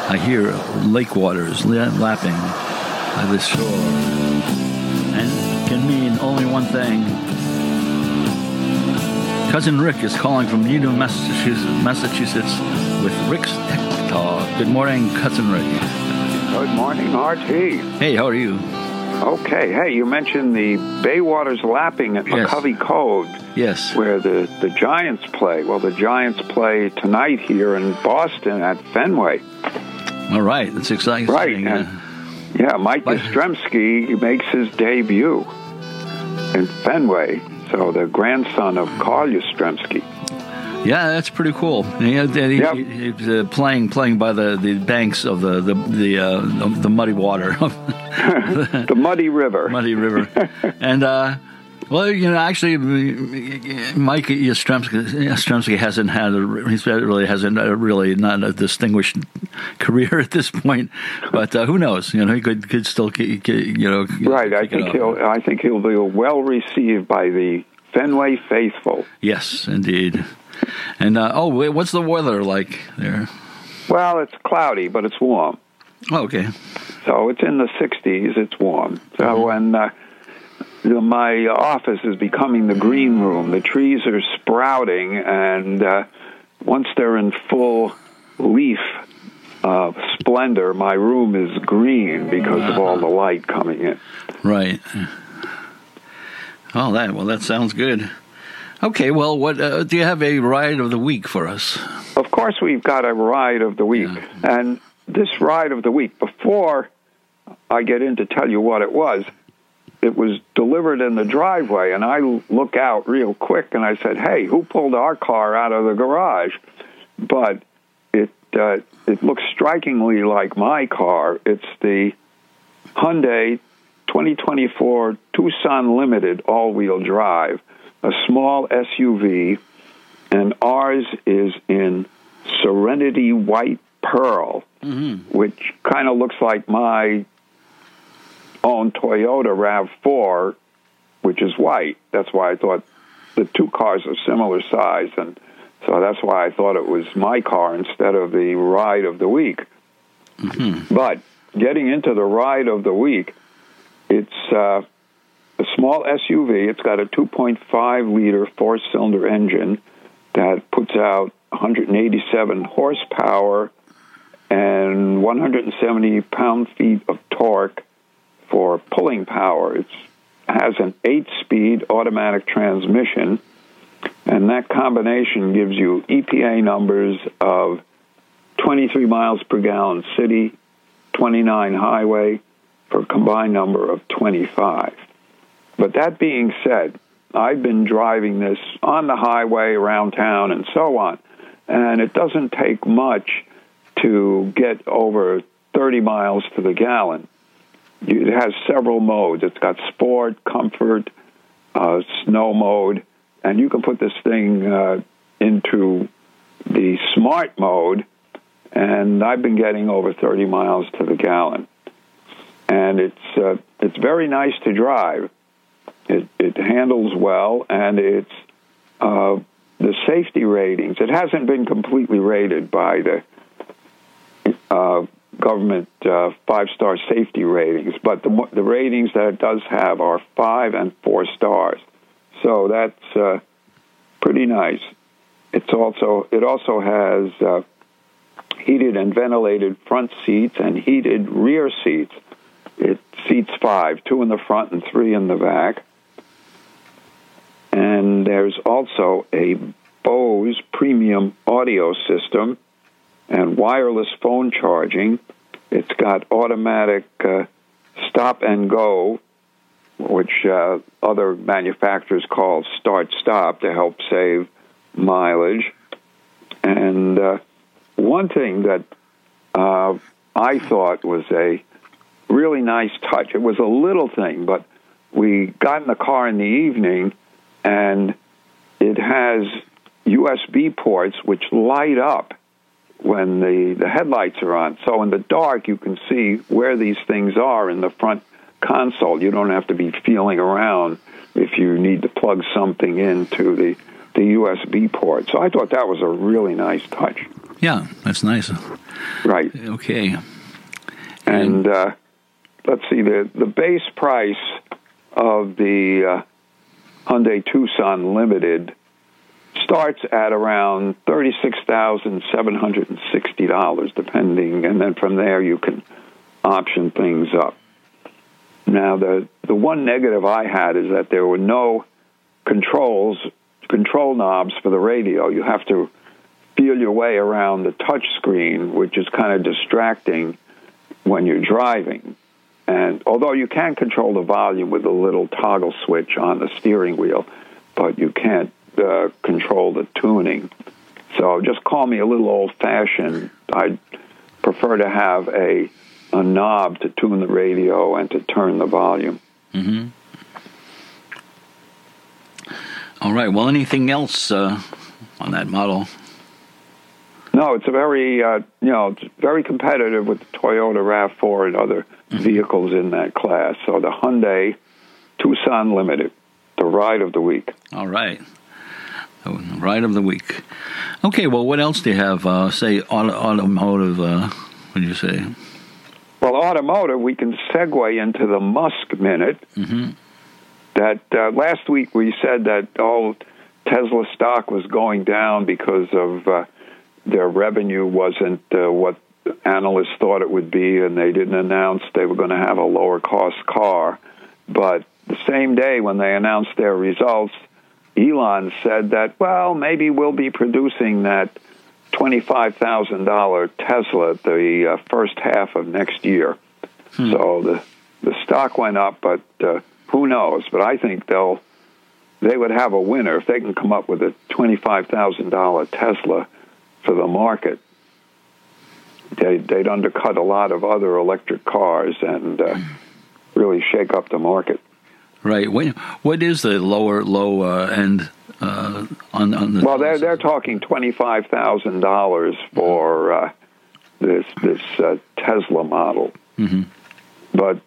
I hear lake waters lapping by the shore. And it can mean only one thing. Cousin Rick is calling from Needham, Massachusetts with Rick's Tech Talk. Good morning, Cousin Rick. Good morning, RT. Hey, how are you? Okay. Hey, you mentioned the Baywaters lapping at McCovey Cove. Yes. Where the Giants play. Well, the Giants play tonight here in Boston at Fenway. All right. That's exciting. Right. Mike Yastrzemski makes his debut in Fenway. So the grandson of Carl Yastrzemski. Yeah, that's pretty cool. He's playing by the banks of the muddy water, the muddy river. And actually, Mike Yastrzemski hasn't really not a distinguished career at this point, but who knows? He could still right. I think he'll be well received by the Fenway faithful. Yes, indeed. And what's the weather like there? Well, it's cloudy, but it's warm. Oh, okay. So it's in the 60s. It's warm. So when my office is becoming the green room, the trees are sprouting, and once they're in full leaf splendor, my room is green because of all the light coming in. Right. Oh, that sounds good. Okay, well, what do you have a ride of the week for us? Of course, we've got a ride of the week. Yeah. And this ride of the week, before I get in to tell you what it was delivered in the driveway, and I look out real quick, and I said, hey, who pulled our car out of the garage? But it looks strikingly like my car. It's the Hyundai 2024 Tucson Limited all-wheel drive, a small SUV, and ours is in Serenity White Pearl, which kind of looks like my own Toyota RAV4, which is white. That's why I thought the two cars are similar size, and so that's why I thought it was my car instead of the ride of the week. But getting into the ride of the week, it's a small SUV. It's got a 2.5-liter four-cylinder engine that puts out 187 horsepower and 170 pound-feet of torque for pulling power. It has an 8-speed automatic transmission, and that combination gives you EPA numbers of 23 miles per gallon city, 29 highway, for a combined number of 25. But that being said, I've been driving this on the highway, around town, and so on, and it doesn't take much to get over 30 miles to the gallon. It has several modes. It's got sport, comfort, snow mode, and you can put this thing into the smart mode, and I've been getting over 30 miles to the gallon. And it's very nice to drive. It handles well, and it's the safety ratings. It hasn't been completely rated by the government 5-star safety ratings, but the ratings that it does have are 5 and 4 stars. So that's pretty nice. It also has heated and ventilated front seats and heated rear seats. It seats 5, 2 in the front and 3 in the back. And there's also a Bose premium audio system and wireless phone charging. It's got automatic stop and go, which other manufacturers call start-stop to help save mileage. And one thing that I thought was a really nice touch, it was a little thing, but we got in the car in the evening, and it has USB ports which light up when the headlights are on. So in the dark, you can see where these things are in the front console. You don't have to be feeling around if you need to plug something into the USB port. So I thought that was a really nice touch. Yeah, that's nice. Right. Okay. And let's see, the base price of the Hyundai Tucson Limited starts at around $36,760, depending, and then from there you can option things up. Now, the one negative I had is that there were no control knobs for the radio. You have to feel your way around the touch screen, which is kind of distracting when you're driving. And although you can control the volume with a little toggle switch on the steering wheel, but you can't control the tuning. So just call me a little old-fashioned. I'd prefer to have a knob to tune the radio and to turn the volume. Mm-hmm. All right. Well, anything else on that model? No, it's a very, it's very competitive with the Toyota RAV4 and other vehicles in that class. So the Hyundai Tucson Limited, the ride of the week. All right. Ride of the week. Okay, well, what else do you have? Say, automotive, what did you say? Well, automotive, we can segue into the Musk Minute. Mm-hmm. That last week we said that Tesla stock was going down because of their revenue wasn't what analysts thought it would be, and they didn't announce they were going to have a lower-cost car. But the same day when they announced their results, Elon said that, well, maybe we'll be producing that $25,000 Tesla the first half of next year. So the stock went up, but who knows? But I think they would have a winner if they can come up with a $25,000 Tesla for the market. They'd undercut a lot of other electric cars and really shake up the market. Right. What is the low end on the? Well, they're talking $25,000 for this Tesla model. Mm-hmm. But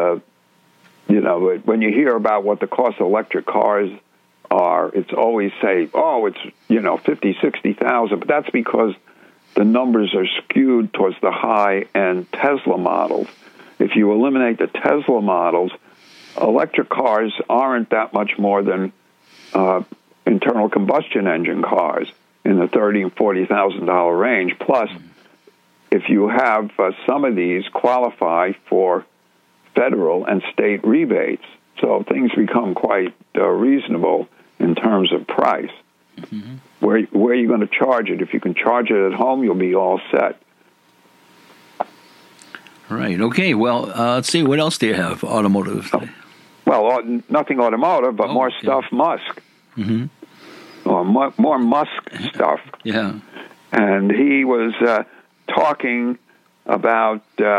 when you hear about what the cost of electric cars are, it's always say, it's 50, 60,000. But that's because the numbers are skewed towards the high-end Tesla models. If you eliminate the Tesla models, electric cars aren't that much more than internal combustion engine cars in the $30,000 and $40,000 range. Plus, if you have some of these qualify for federal and state rebates, so things become quite reasonable in terms of price. Mm-hmm. Where are you going to charge it? If you can charge it at home, you'll be all set. Right. Okay. Well, let's see. What else do you have? Automotive. Well, nothing automotive, but more stuff Musk. Mm-hmm. Or more Musk stuff. Yeah. And he was talking about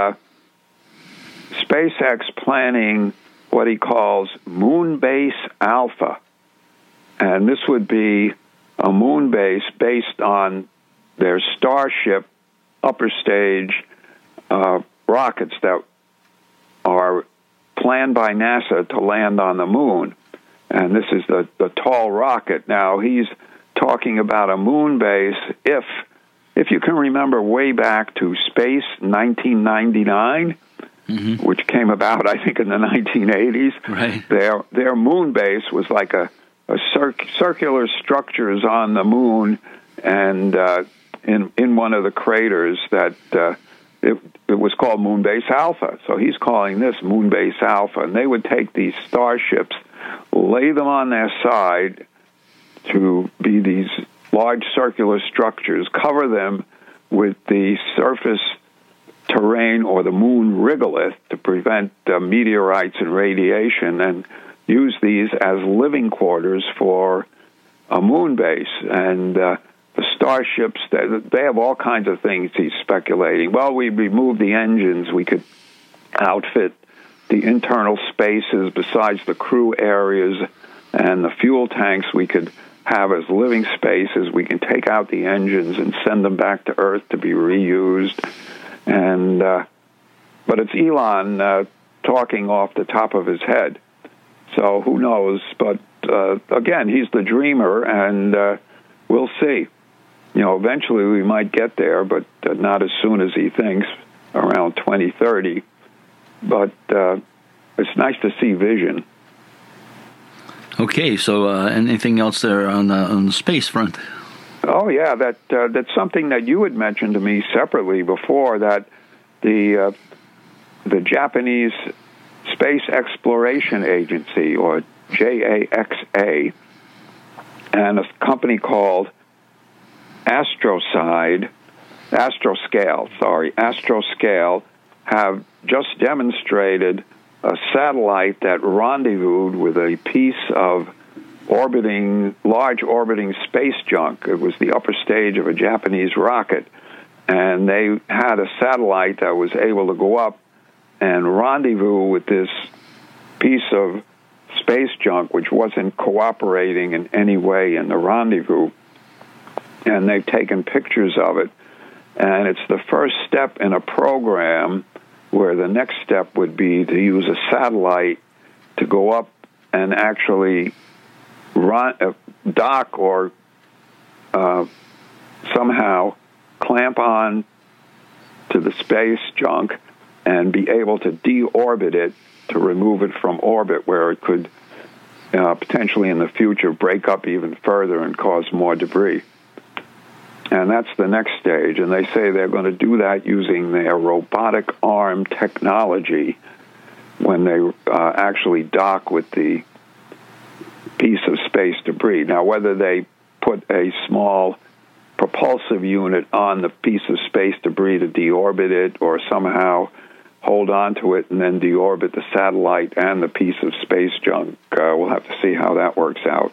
SpaceX planning what he calls Moonbase Alpha. And this would be a moon base based on their Starship upper stage rockets that are planned by NASA to land on the moon. And this is the tall rocket. Now, he's talking about a moon base if you can remember way back to Space 1999, mm-hmm. which came about, I think, in the 1980s. Right. Their moon base was like a circular structures on the moon, and in one of the craters that it was called Moonbase Alpha. So he's calling this Moonbase Alpha, and they would take these starships, lay them on their side to be these large circular structures, cover them with the surface terrain or the moon regolith to prevent meteorites and radiation, and use these as living quarters for a moon base. And the starships, they have all kinds of things he's speculating. Well, we remove the engines, we could outfit the internal spaces besides the crew areas and the fuel tanks we could have as living spaces. We can take out the engines and send them back to Earth to be reused. And but it's Elon talking off the top of his head. So who knows? But again, he's the dreamer, and we'll see. eventually we might get there, but not as soon as he thinks, around 2030. But it's nice to see vision. Okay, so anything else there on the space front? Oh yeah, that's something that you had mentioned to me separately before, that the Japanese Space Exploration Agency, or JAXA, and a company called Astroscale, have just demonstrated a satellite that rendezvoused with a piece of large orbiting space junk. It was the upper stage of a Japanese rocket, and they had a satellite that was able to go up and rendezvous with this piece of space junk, which wasn't cooperating in any way in the rendezvous. And they've taken pictures of it. And it's the first step in a program where the next step would be to use a satellite to go up and actually dock or somehow clamp on to the space junk and be able to deorbit it, to remove it from orbit, where it could potentially in the future break up even further and cause more debris. And that's the next stage. And they say they're going to do that using their robotic arm technology when they actually dock with the piece of space debris. Now, whether they put a small propulsive unit on the piece of space debris to deorbit it, or somehow hold on to it and then deorbit the satellite and the piece of space junk, we'll have to see how that works out.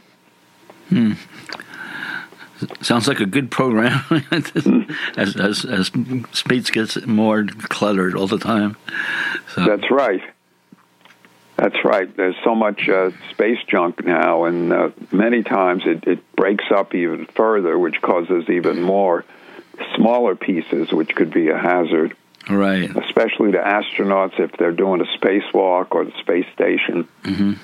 Sounds like a good program as space gets more cluttered all the time. So. That's right. There's so much space junk now, and many times it breaks up even further, which causes even more smaller pieces, which could be a hazard. Right. Especially to astronauts if they're doing a spacewalk or the space station. Mm-hmm.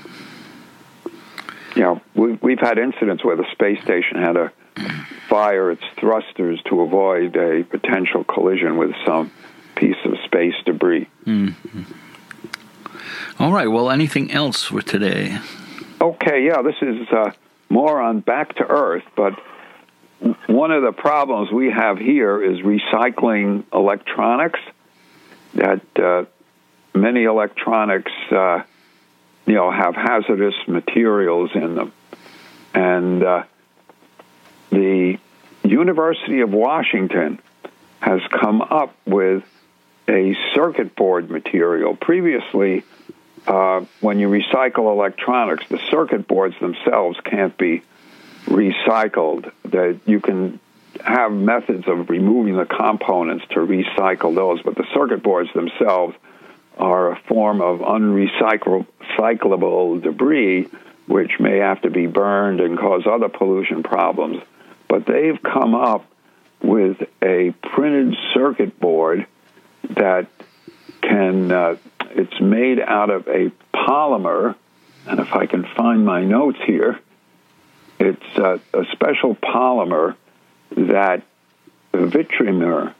We've had incidents where the space station had to fire its thrusters to avoid a potential collision with some piece of space debris. Mm-hmm. All right. Well, anything else for today? Okay, this is more on Back to Earth, but one of the problems we have here is recycling electronics. That many electronics, have hazardous materials in them, and the University of Washington has come up with a circuit board material. Previously, when you recycle electronics, the circuit boards themselves can't be recycled. That you can have methods of removing the components to recycle those, but the circuit boards themselves are a form of unrecyclable debris, which may have to be burned and cause other pollution problems. But they've come up with a printed circuit board that can, it's made out of a polymer, and if I can find my notes here, it's a special polymer that Vitrimer,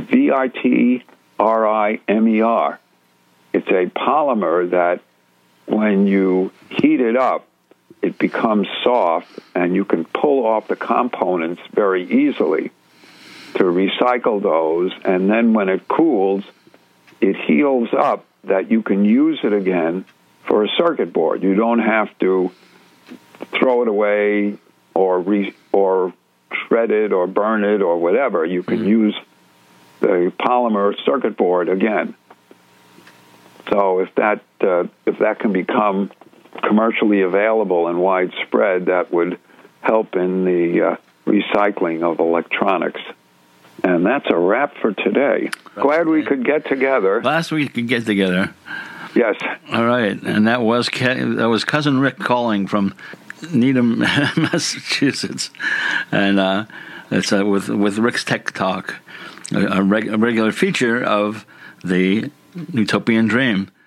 Vitrimer. It's a polymer that when you heat it up, it becomes soft, and you can pull off the components very easily to recycle those. And then when it cools, it heals up that you can use it again for a circuit board. You don't have to throw it away or shred it or burn it or whatever. You can use the polymer circuit board again. So if that can become commercially available and widespread, that would help in the recycling of electronics. And that's a wrap for today. Glad we could get together. Last week we could get together. Yes. All right, and that was Cousin Rick calling from Needham, Massachusetts, and it's with Rick's Tech Talk, a regular feature of the Utopian Dream.